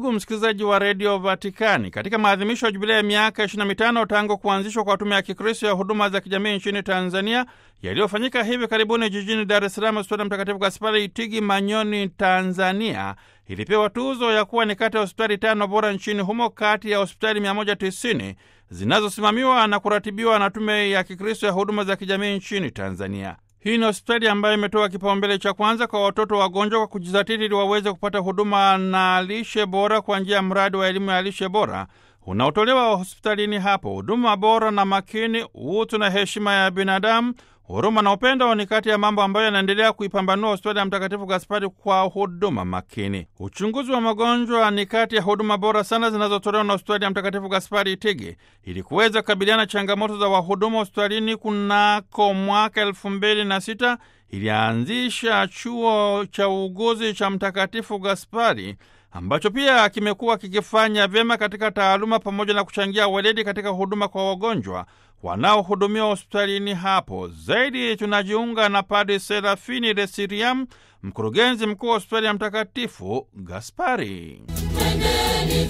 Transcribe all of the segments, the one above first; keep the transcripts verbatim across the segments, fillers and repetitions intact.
Ndugu msikilizaji wa redio Vatikani, katika maadhimisho ya jubilei ya miaka ishirini na mitano tangu kuanzishwa kwa tume ya Kikristo ya huduma za kijamii nchini Tanzania, yaliyofanyika hivi karibuni jijini Dar es Salaam, hospitali Mtakatifu Gaspari Itigi, Manyoni, Tanzania, ilipewa tuzo ya kuwa ni kati ya hospitali tano bora nchini humo kati ya hospitali mia moja tisini zinazosimamiwa na kuratibiwa na tume ya Kikristo ya huduma za kijamii nchini Tanzania. Hii ni hospitali ambayo imetoa kipaumbele cha kwanza kwa watoto wagonjwa kwa kujizatiti ili waweze kupata huduma na lishe bora kwa njia ya mradi wa elimu ya lishe bora unaotolewa hospitalini hapo. Huduma bora na makini, utu na heshima ya binadamu, huruma na upendo ni kati ya mambo ambayo yanaendelea kuipambanua hospitali ya Mtakatifu Gaspari kwa huduma makini. Uchunguzi wa magonjwa ni kati ya huduma bora sana zinazotolewa na hospitali ya Mtakatifu Gaspari Itigi. Ili kuweza kukabiliana changamoto za wahudumu hospitalini, kunako mwaka elfu mbili na sita ilianzisha chuo cha uuguzi cha Mtakatifu Gaspari ambacho pia kimekuwa kikifanya vyema katika taaluma pamoja na kuchangia weledi katika huduma kwa wagonjwa wanaohudumiwa hospitalini hapo. Zaidi tunajiunga na Padre Serafini Resiriam, mkurugenzi mkuu wa hospitali ya Mtakatifu Gaspari. Twendeni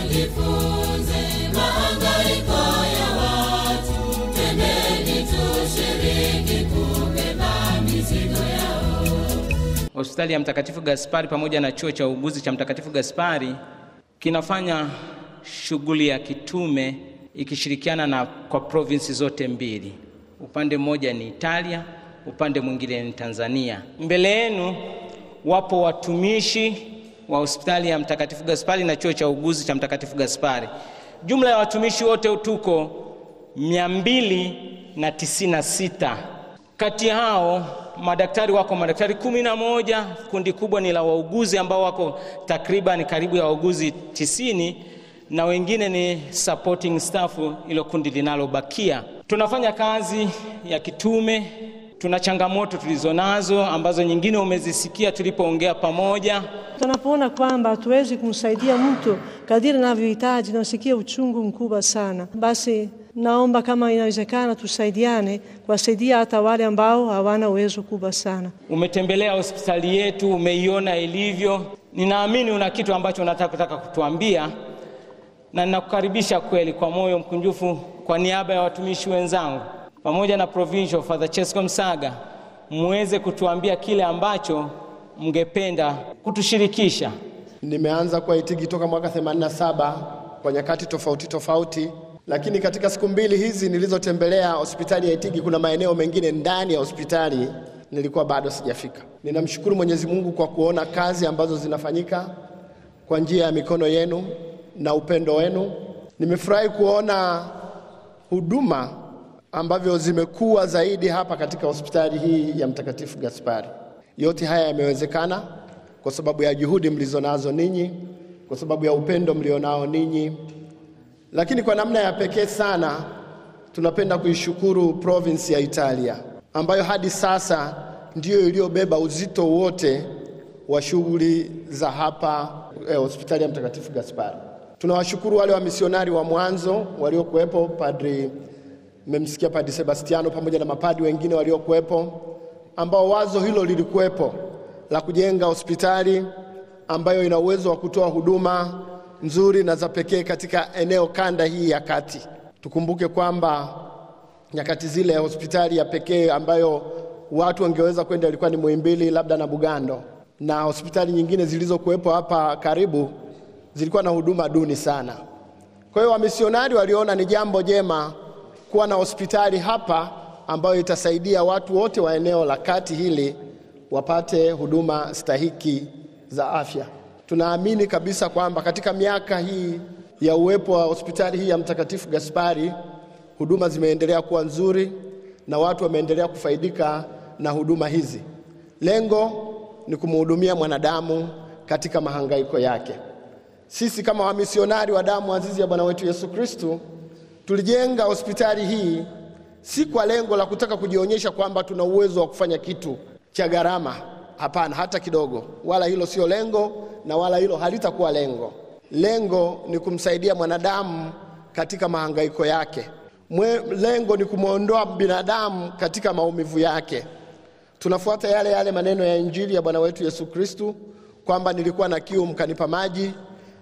tujifunze mahangaiko ya watu, twendeni tushiriki kubeba mizigo yao. Hospitali ya Mtakatifu Gaspari pamoja na chuo cha uuguzi cha Mtakatifu Gaspari kinafanya shughuli ya kitume ikishirikiana na kwa provinsi zote mbili. Upande mmoja ni Italia, upande mwingine ni Tanzania. Mbele yenu wapo watumishi wa hospitali ya Mtakatifu Gaspari na chuo cha uuguzi cha Mtakatifu Gaspari. Jumla ya watumishi wote tuko mia mbili na tisini na sita. Kati hao madaktari wako madaktari kumi na moja, kundi kubwa ni la wauguzi ambao wako takriban karibu ya wauguzi tisini, na wengine ni supporting staff, ilo kundi linalobakia. Tunafanya kazi ya kitume, tuna changamoto tulizonazo ambazo nyingine umezisikia tulipoongea pamoja. Tunapoona kwamba hatuwezi kumsaidia mtu kadiri anavyohitaji, tunasikia uchungu mkubwa sana. Basi naomba kama inawezekana tusaidiane kuwasaidia hata wale ambao hawana uwezo kubwa sana. Umetembelea hospitali yetu, umeiona ilivyo. Ninaamini una kitu ambacho unataka kutaka kutuambia, na ninakukaribisha kweli kwa moyo mkunjufu kwa niaba ya watumishi wenzangu pamoja na Provincial Father Chesko Msaga, muweze kutuambia kile ambacho mngependa kutushirikisha. Nimeanza kwa Itigi toka mwaka themanini na saba kwa nyakati tofauti tofauti, lakini katika siku mbili hizi nilizotembelea hospitali ya Itigi, kuna maeneo mengine ndani ya hospitali nilikuwa bado sijafika. Ninamshukuru Mwenyezi Mungu kwa kuona kazi ambazo zinafanyika kwa njia ya mikono yenu na upendo wenu. Nimefurahi kuona huduma ambavyo zimekuwa zaidi hapa katika hospitali hii ya Mtakatifu Gaspari. Yote haya yamewezekana kwa sababu ya juhudi mlizonazo ninyi, kwa sababu ya upendo mlionao ninyi. Lakini kwa namna ya pekee sana tunapenda kuishukuru province ya Italia ambayo hadi sasa ndiyo iliyobeba uzito wote wa shughuli za hapa eh, hospitali ya Mtakatifu Gaspari. Tunawashukuru wale wa misionari wa mwanzo waliokuwepo, Padri mmemsikia Padri Sebastiano pamoja na mapadi wengine waliokuwepo, ambao wazo hilo lilikuwepo la kujenga hospitali ambayo ina uwezo wa kutoa huduma nzuri na za pekee katika eneo kanda hii ya kati. Tukumbuke kwamba nyakati zile hospitali ya pekee ambayo watu wangeweza kwenda ilikuwa ni Muhimbili labda na Bugando, na hospitali nyingine zilizokuwepo hapa karibu zilikuwa na huduma duni sana. Kwa hiyo wamisionari waliona ni jambo jema kuwa na hospitali hapa ambayo itasaidia watu wote wa eneo la kati hili wapate huduma stahiki za afya. Tunaamini kabisa kwamba katika miaka hii ya uwepo wa hospitali hii ya Mtakatifu Gaspari, huduma zimeendelea kuwa nzuri na watu wameendelea kufaidika na huduma hizi. Lengo ni kumhudumia mwanadamu katika mahangaiko yake. Sisi kama wamisionari wa damu azizi ya Bwana wetu Yesu Kristo tulijenga hospitali hii si kwa lengo la kutaka kujionyesha kwamba tuna uwezo wa kufanya kitu cha gharama. Hapana, hata kidogo. Wala hilo sio lengo na wala hilo halitakuwa lengo. Lengo ni kumsaidia mwanadamu katika mahangaiko yake. Mwe, lengo ni kumuondoa binadamu katika maumivu yake. Tunafuata yale yale maneno ya Injili ya Bwana wetu Yesu Kristo kwamba nilikuwa na kiu mkanipa maji,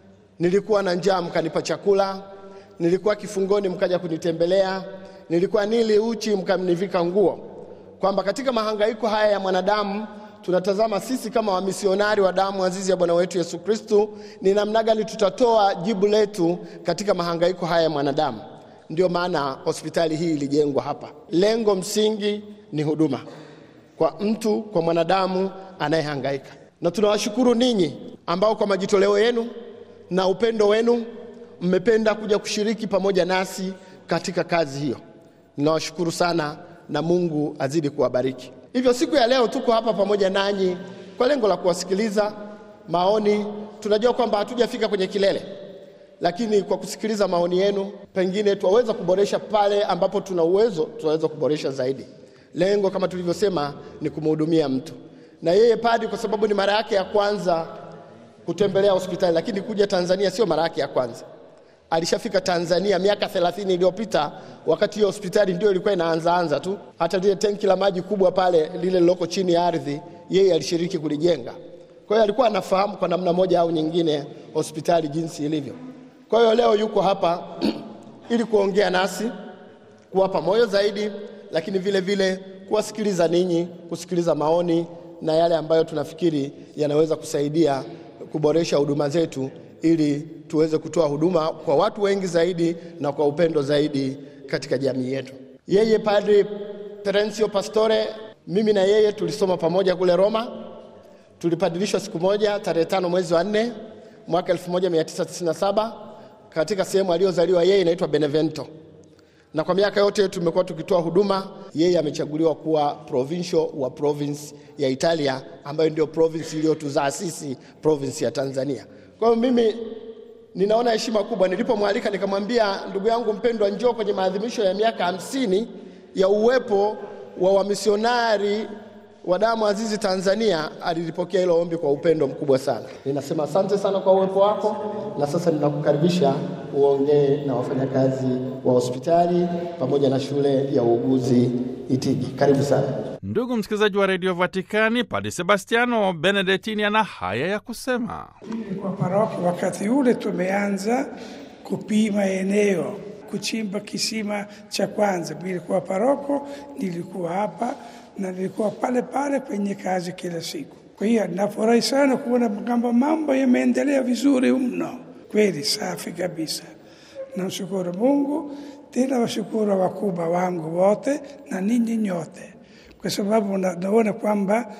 nilikuwa na njaa mkanipa chakula, nilikuwa kifungoni mkaja kunitembelea, nilikuwa nili uchi mkanivika nguo. Kwamba katika mahangaiko haya ya mwanadamu tunatazama sisi kama wamisionari wa damu azizi ya Bwana wetu Yesu Kristo ni namna gani tutatoa jibu letu katika mahangaiko haya ya mwanadamu. Ndio maana hospitali hii ilijengwa hapa. Lengo msingi ni huduma kwa mtu, kwa mwanadamu anayehangaika. Na tunawashukuru ninyi ambao kwa majitoleo yenu na upendo wenu mmependa kuja kushiriki pamoja nasi katika kazi hiyo. Ninawashukuru sana na Mungu azidi kuwabariki. Hivyo siku ya leo tuko hapa pamoja nanyi kwa lengo la kuwasikiliza maoni. Tunajua kwamba hatujafika kwenye kilele, lakini kwa kusikiliza maoni yenu pengine tuwaweza kuboresha pale ambapo tuna uwezo, tuwaweza kuboresha zaidi. Lengo kama tulivyosema ni kumhudumia mtu. Na yeye padri kwa sababu ni mara yake ya kwanza kutembelea hospitali, lakini kuja Tanzania sio mara yake ya kwanza. Alishafika Tanzania miaka thelathini iliyopita, wakati hiyo hospitali ndio ilikuwa inaanza anza tu. Hata lile tenki la maji kubwa pale lile liloko chini ya ardhi, yeye alishiriki kulijenga. Kwa hiyo alikuwa anafahamu kwa namna moja au nyingine hospitali jinsi ilivyo. Kwa hiyo leo yuko hapa ili kuongea nasi, kuwapa moyo zaidi, lakini vile vile kuwasikiliza ninyi, kusikiliza maoni na yale ambayo tunafikiri yanaweza kusaidia kuboresha huduma zetu ili tuweze kutoa huduma kwa watu wengi zaidi na kwa upendo zaidi katika jamii yetu. Yeye Padre Terenzio Pastore, mimi na yeye tulisoma pamoja kule Roma. Tulipadilishwa siku moja tarehe tano mwezi wa nne mwaka elfu moja mia tisa tisini na saba katika sehemu aliyozaliwa yeye inaitwa Benevento. Na kwa miaka yote tumekuwa tukitoa huduma. Yeye amechaguliwa kuwa provincial wa province ya Italia, ambayo ndio province iliyotuzaa sisi, province ya Tanzania. Kwa hiyo mimi ninaona heshima kubwa. Nilipomwalika nikamwambia, ndugu yangu mpendwa, njoo kwenye maadhimisho ya miaka hamsini ya uwepo wa wamisionari wa damu azizi Tanzania. Alilipokea hilo ombi kwa upendo mkubwa sana. Ninasema asante sana kwa uwepo wako, na sasa ninakukaribisha uongee na wafanyakazi wa hospitali pamoja na shule ya uuguzi Itigi. Karibu sana. Ndugu msikilizaji wa Radio Vatikani, Padre Sebastiano Benedettini ana haya ya kusema. Kwa parokia wakati ule tumeanza kupima eneo, kuchimba kisima cha kwanza. Nilikuwa paroko, nilikuwa hapa na nilikuwa pale pale kwenye kazi kila siku. Kwa hiyo nafurahi sana kuona kwamba mambo yameendelea vizuri mno. Kweli safi kabisa. Namshukuru Mungu, tena washukuru wakubwa wangu wote na ninyi nyote. Kwa sababu naona kwamba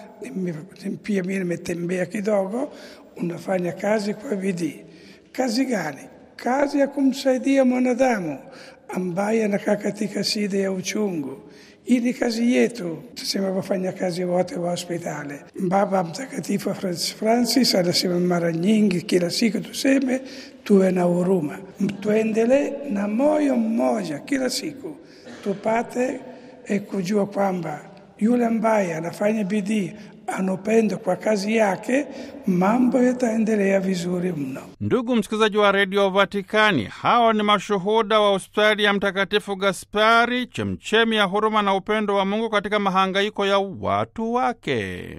pia mimi nimetembea kidogo, unafanya kazi kwa bidii. Kazi gani? Kazi ya kumsaidia mwanadamu ambaye anakaa katika shida ya uchungu. Hii ni kazi yetu, tuseme wafanya kazi wote wa hospitali. Baba Mtakatifu Francis Francis anasema mara nyingi kila siku tuseme tuwe na huruma. Tuendelee na moyo mmoja kila siku. Tupate e kujua kwamba yule ambaye anafanya bidii, anopenda kwa kazi yake, mambo yataendelea vizuri mno. Ndugu msikilizaji wa Radio Vatikani, hao ni mashuhuda wa hospitali ya Mtakatifu Gaspari, chemchemi ya huruma na upendo wa Mungu katika mahangaiko ya watu wake.